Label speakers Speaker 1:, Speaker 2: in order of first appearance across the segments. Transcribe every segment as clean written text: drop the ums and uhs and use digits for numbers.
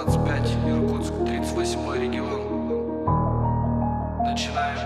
Speaker 1: 25, Иркутск, 38-й регион. Начинаем.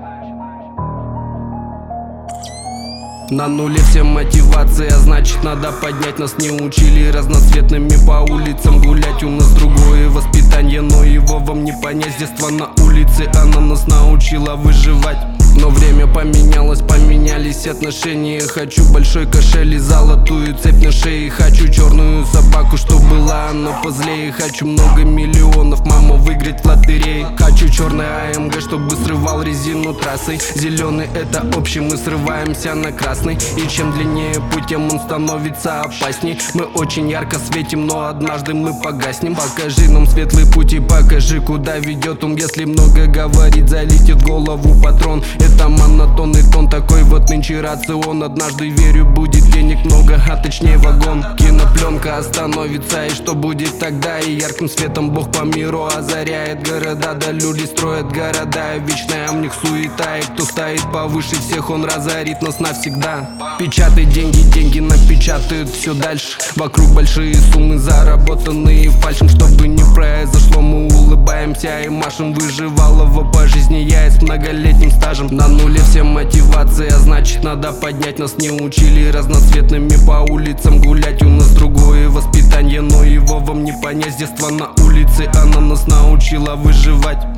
Speaker 2: На нуле вся мотивация, значит надо поднять. Нас не учили разноцветными по улицам гулять. У нас другое воспитание, но его вам не понять. С детства на улице она нас научила выживать. Но время поменялось, поменялись отношения. Хочу большой кошель и золотую цепь на шее. Хочу черную собаку, чтоб была она позлее. Хочу много миллионов, мама, выиграть в лотерее. Хочу черный АМГ, чтобы срывал резину трассой. Зеленый это общий, мы срываемся на красный. И чем длиннее путь, тем он становится опасней. Мы очень ярко светим, но однажды мы погаснем. Покажи нам светлый путь и покажи, куда ведет он. Если много говорить, залетит в голову патрон. Это монотонный тон, такой вот нынче рацион. Однажды, верю, будет денег много, а точнее вагон. Кинопленка остановится, и что будет тогда? И ярким светом Бог по миру озаряет города. Да люди строят города, вечная в них суета. И кто стоит повыше всех, он разорит нас навсегда. Печатай деньги, деньги напечатают все дальше. Вокруг большие суммы, заработанные фальшем. Чтобы не произошло, мы улыбаемся и машем. Выживалово по жизни я с многолетним стажем. На нуле вся мотивация, значит надо поднять. Нас не учили разноцветными по улицам гулять. У нас другое воспитание, но его вам не понять. С детства на улице она нас научила выживать.